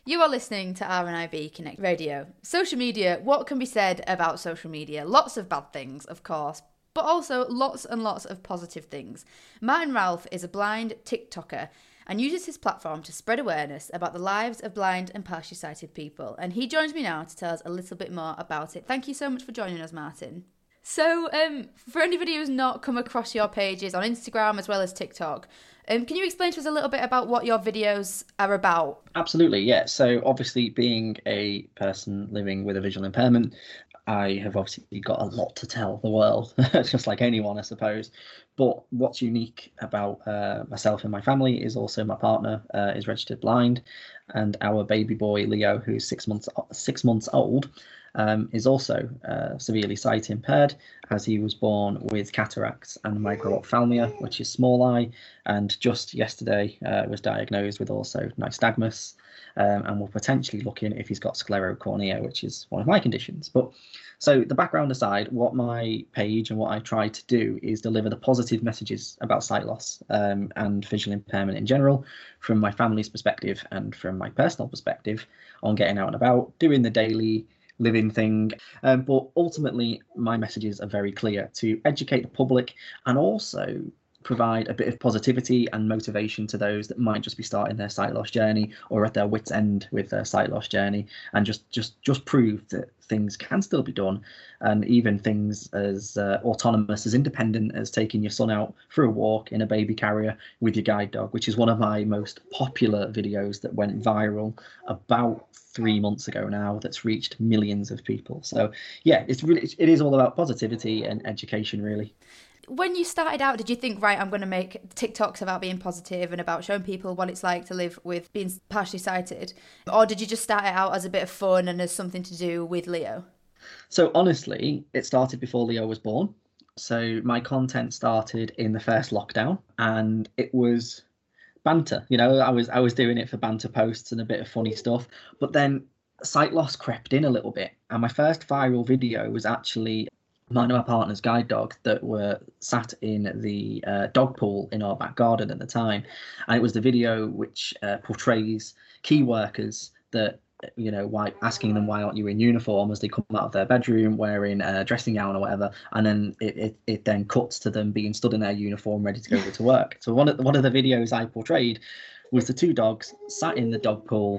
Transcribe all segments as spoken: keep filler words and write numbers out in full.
You are listening to R N I B Connect Radio. Social media, what can be said about social media? Lots of bad things, of course, but also lots and lots of positive things. Martin Ralph is a blind TikToker and uses his platform to spread awareness about the lives of blind and partially sighted people. And he joins me now to tell us a little bit more about it. Thank you so much for joining us, Martin. So, um, for anybody who's not come across your pages on Instagram as well as TikTok, um, can you explain to us a little bit about what your videos are about? Absolutely, yeah. So obviously being a person living with a visual impairment, I have obviously got a lot to tell the world, just like anyone, I suppose. But what's unique about uh, myself and my family is also my partner uh, is registered blind, and our baby boy Leo, who's six months six months old, um, is also uh, severely sight impaired, as he was born with cataracts and microphthalmia, which is small eye, and just yesterday uh, was diagnosed with also nystagmus. Um, and we're potentially looking if he's got sclerocornea, which is one of my conditions. But so the background aside, what my page and what I try to do is deliver the positive messages about sight loss um, and visual impairment in general, from my family's perspective and from my personal perspective on getting out and about, doing the daily living thing. Um, but ultimately, my messages are very clear: to educate the public and also provide a bit of positivity and motivation to those that might just be starting their sight loss journey or at their wits' end with their sight loss journey, and just just just prove that things can still be done, and even things as uh, autonomous, as independent as taking your son out for a walk in a baby carrier with your guide dog, which is one of my most popular videos that went viral about three months ago now, that's reached millions of people. So yeah, it's really, it is all about positivity and education, really. When you started out, did you think, right, I'm going to make TikToks about being positive and about showing people what it's like to live with being partially sighted? Or did you just start it out as a bit of fun and as something to do with Leo? So honestly, it started before Leo was born. So my content started in the first lockdown, and it was banter. You know, I was I was doing it for banter posts and a bit of funny stuff. But then sight loss crept in a little bit, and my first viral video was actually mine and my partner's guide dog that were sat in the uh, dog pool in our back garden at the time. And it was the video which uh, portrays key workers that, you know, why asking them why aren't you in uniform as they come out of their bedroom wearing a dressing gown or whatever, and then it, it, it then cuts to them being stood in their uniform ready to go to work. So one of one of the videos I portrayed was the two dogs sat in the dog pool,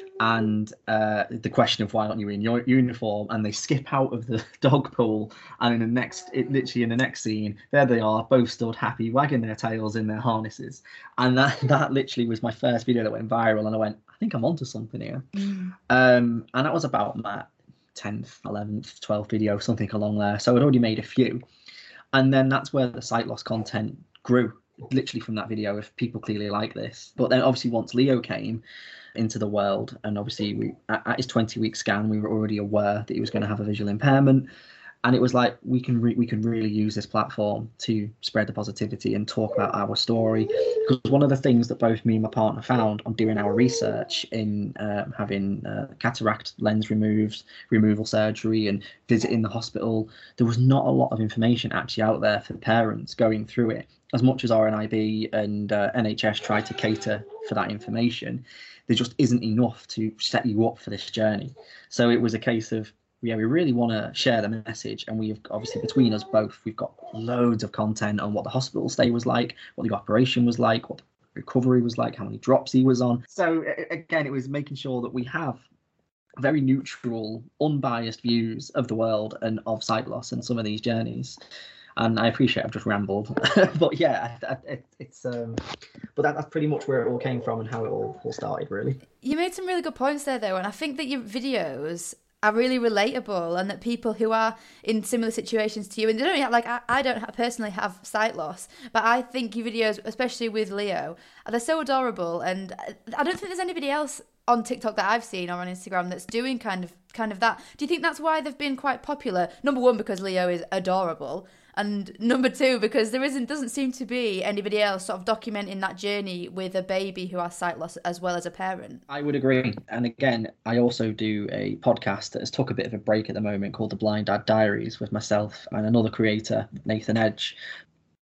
and uh, the question of why aren't you in your uniform, and they skip out of the dog pool, and in the next, it literally in the next scene, there they are, both stood happy, wagging their tails in their harnesses, and that that literally was my first video that went viral, and I went, I think I'm onto something here. Mm. Um, and that was about my tenth, eleventh, twelfth video, something along there. So I'd already made a few, and then that's where the sight loss content grew, literally from that video. If people clearly like this, but then obviously once Leo came into the world, and obviously we at his twenty week scan we were already aware that he was going to have a visual impairment, and it was like we can re- we can really use this platform to spread the positivity and talk about our story. Because one of the things that both me and my partner found on doing our research in um, having uh, cataract lens removed, removal surgery, and visiting the hospital, there was not a lot of information actually out there for parents going through it. As much as R N I B and uh, N H S try to cater for that information, there just isn't enough to set you up for this journey. So it was a case of, yeah, we really want to share the message, and we've obviously, between us both, we've got loads of content on what the hospital stay was like, what the operation was like, what the recovery was like, how many drops he was on. So again, it was making sure that we have very neutral, unbiased views of the world and of sight loss and some of these journeys. And I appreciate I've just rambled, but yeah, it, it's um, but that, that's pretty much where it all came from and how it all, all started, really. You made some really good points there, though, and I think that your videos are really relatable, and that people who are in similar situations to you, and they don't like I, I don't personally have sight loss, but I think your videos, especially with Leo, they're so adorable, and I don't think there's anybody else on TikTok that I've seen or on Instagram that's doing kind of kind of that. Do you think that's why they've been quite popular? Number one, because Leo is adorable, and number two, because there isn't doesn't seem to be anybody else sort of documenting that journey with a baby who has sight loss as well as a parent. I would agree. And again, I also do a podcast that has took a bit of a break at the moment called The Blind Dad Diaries with myself and another creator, Nathan Edge.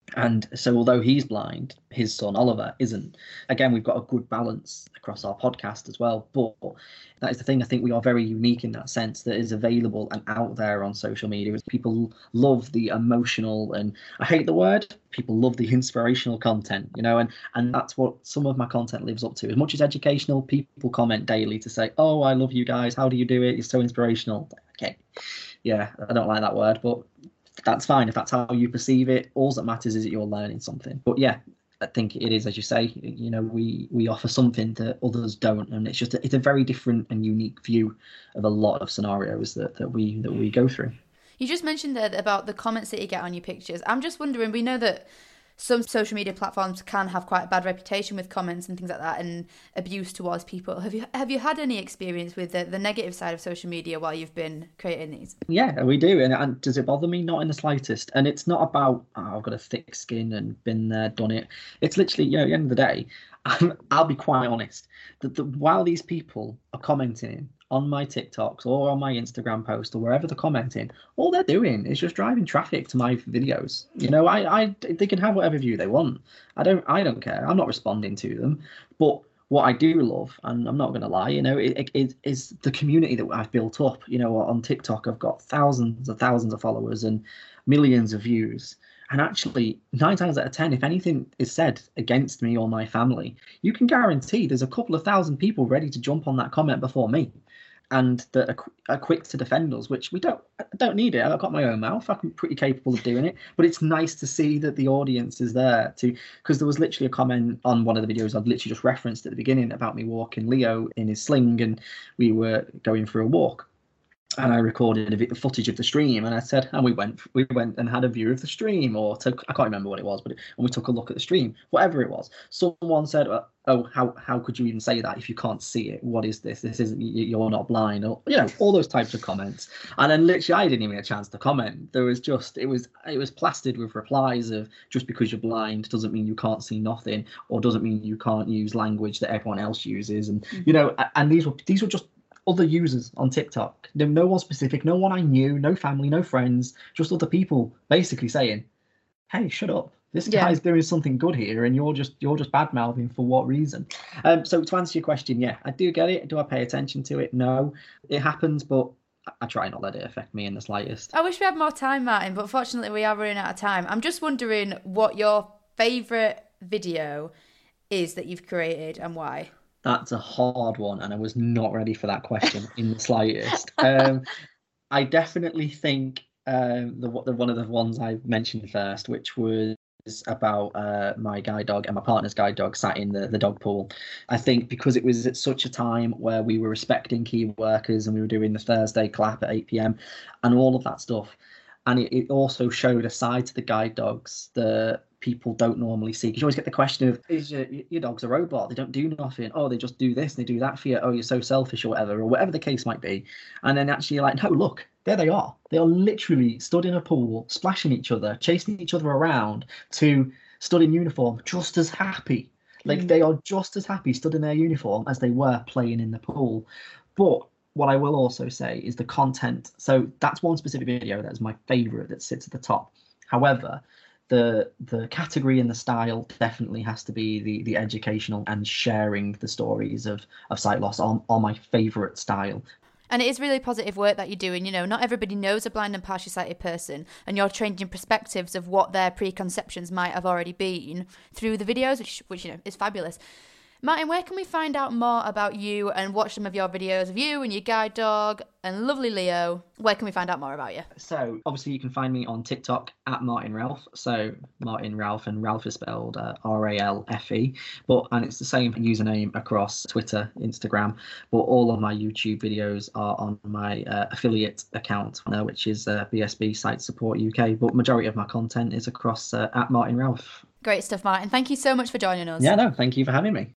And so, although he's blind, his son Oliver isn't. Again, we've got a good balance across our podcast as well. But that is the thing. I think we are very unique in that sense, that is available and out there on social media. People love the emotional, and I hate the word, people love the inspirational content, you know, and, and that's what some of my content lives up to. As much as educational, people comment daily to say, oh, I love you guys. How do you do it? You're so inspirational. Okay. Yeah, I don't like that word, but that's fine if that's how you perceive it. All that matters is that you're learning something. But yeah, I think it is, as you say, you know, we we offer something that others don't, and it's just a, it's a very different and unique view of a lot of scenarios that, that we that we go through. You just mentioned there about the comments that you get on your pictures. I'm just wondering, we know that some social media platforms can have quite a bad reputation with comments and things like that, and abuse towards people. Have you have you had any experience with the, the negative side of social media while you've been creating these? Yeah, we do. And, and does it bother me? Not in the slightest. And it's not about, oh, I've got a thick skin and been there, done it. It's literally, you know, at the end of the day, I'll be quite honest, that the, while these people are commenting on my TikToks or on my Instagram post or wherever they're commenting, all they're doing is just driving traffic to my videos. You know, I, I they can have whatever view they want. I don't I don't care. I'm not responding to them. But what I do love, and I'm not going to lie, you know, it, it is the community that I've built up. You know, on TikTok, I've got thousands and thousands of followers and millions of views. And actually, nine times out of ten, if anything is said against me or my family, you can guarantee there's a couple of thousand people ready to jump on that comment before me, and that are, are quick to defend us, which we don't I don't need it. I've got my own mouth. I'm pretty capable of doing it. But it's nice to see that the audience is there to, because there was literally a comment on one of the videos I've literally just referenced at the beginning about me walking Leo in his sling, and we were going for a walk. And I recorded a bit of footage of the stream, and I said, and we went, we went and had a view of the stream, or took, I can't remember what it was, but it, and we took a look at the stream, whatever it was. Someone said, oh, how how could you even say that if you can't see it? What is this? This isn't, you're not blind, or, you know, all those types of comments. And then literally, I didn't even get a chance to comment. There was just, it was, it was plastered with replies of, just because you're blind doesn't mean you can't see nothing, or doesn't mean you can't use language that everyone else uses, and mm-hmm. you know, and these were these were just other users on TikTok. No, no one specific, no one I knew, no family, no friends, just other people basically saying, hey, shut up. This yeah. guy's doing something good here, and you're just you're just bad mouthing for what reason? Um, so to answer your question, yeah, I do get it. Do I pay attention to it? No, it happens, but I try not let it affect me in the slightest. I wish we had more time, Martin, but fortunately we are running out of time. I'm just wondering what your favourite video is that you've created and why. That's a hard one, and I was not ready for that question in the slightest. Um, I definitely think um, the, the one of the ones I mentioned first, which was about uh, my guide dog and my partner's guide dog sat in the, the dog pool. I think because it was at such a time where we were respecting key workers and we were doing the Thursday clap at eight p.m. and all of that stuff. And it, it also showed a side to the guide dogs that people don't normally see. Because you always get the question of, is your, your dog's a robot? They don't do nothing. Oh, they just do this and they do that for you. Oh, you're so selfish or whatever, or whatever the case might be. And then actually you're like, no, look, there they are. They are literally stood in a pool, splashing each other, chasing each other around, to stood in uniform, just as happy. Like mm. they are just as happy stood in their uniform as they were playing in the pool. But what I will also say is the content. So that's one specific video that is my favorite that sits at the top. However, the the category and the style definitely has to be the the educational and sharing the stories of of sight loss are, are my favorite style. And it is really positive work that you're doing. You know, not everybody knows a blind and partially sighted person, and you're changing perspectives of what their preconceptions might have already been through the videos, which, which you know, is fabulous. Martin, where can we find out more about you and watch some of your videos of you and your guide dog and lovely Leo? Where can we find out more about you? So obviously you can find me on TikTok at Martin Ralph. So Martin Ralph, and Ralph is spelled uh, R A L F E. But and it's the same username across Twitter, Instagram. But all of my YouTube videos are on my uh, affiliate account, uh, which is uh, B S B Site Support U K. But majority of my content is across uh, at Martin Ralph. Great stuff, Martin. Thank you so much for joining us. Yeah, no, thank you for having me.